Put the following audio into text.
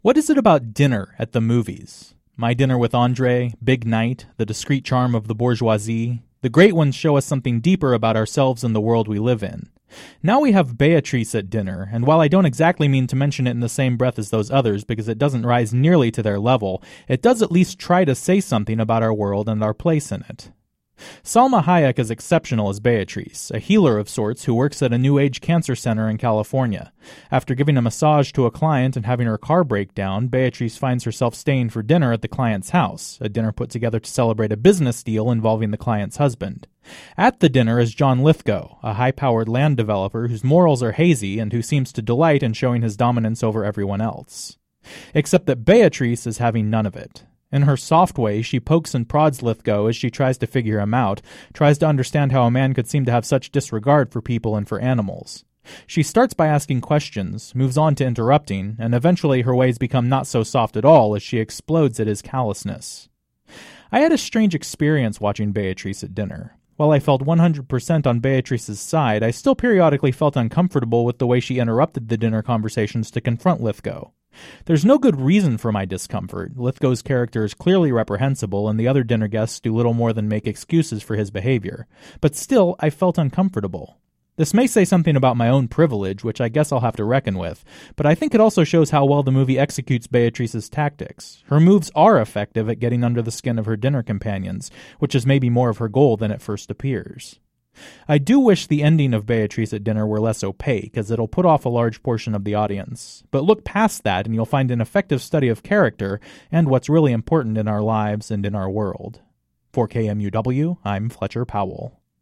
What is it about dinner at the movies? My Dinner with Andre, Big Night, The Discreet Charm of the Bourgeoisie. The great ones show us something deeper about ourselves and the world we live in. Now we have Beatrice at dinner, and while I don't exactly mean to mention it in the same breath as those others because it doesn't rise nearly to their level, it does at least try to say something about our world and our place in it. Salma Hayek is exceptional as Beatrice, a healer of sorts who works at a New Age cancer center in California. After giving a massage to a client and having her car break down, Beatrice finds herself staying for dinner at the client's house, a dinner put together to celebrate a business deal involving the client's husband. At the dinner is John Lithgow, a high-powered land developer whose morals are hazy and who seems to delight in showing his dominance over everyone else. Except that Beatrice is having none of it. In her soft way, she pokes and prods Lithgow as she tries to figure him out, tries to understand how a man could seem to have such disregard for people and for animals. She starts by asking questions, moves on to interrupting, and eventually her ways become not so soft at all as she explodes at his callousness. I had a strange experience watching Beatrice at dinner. While I felt 100% on Beatrice's side, I still periodically felt uncomfortable with the way she interrupted the dinner conversations to confront Lithgow. There's no good reason for my discomfort. Lithgow's character is clearly reprehensible, and the other dinner guests do little more than make excuses for his behavior. But still, I felt uncomfortable. This may say something about my own privilege, which I guess I'll have to reckon with, but I think it also shows how well the movie executes Beatrice's tactics. Her moves are effective at getting under the skin of her dinner companions, which is maybe more of her goal than it first appears. I do wish the ending of Beatrice at dinner were less opaque, as it'll put off a large portion of the audience. But look past that and you'll find an effective study of character and what's really important in our lives and in our world. For KMUW, I'm Fletcher Powell.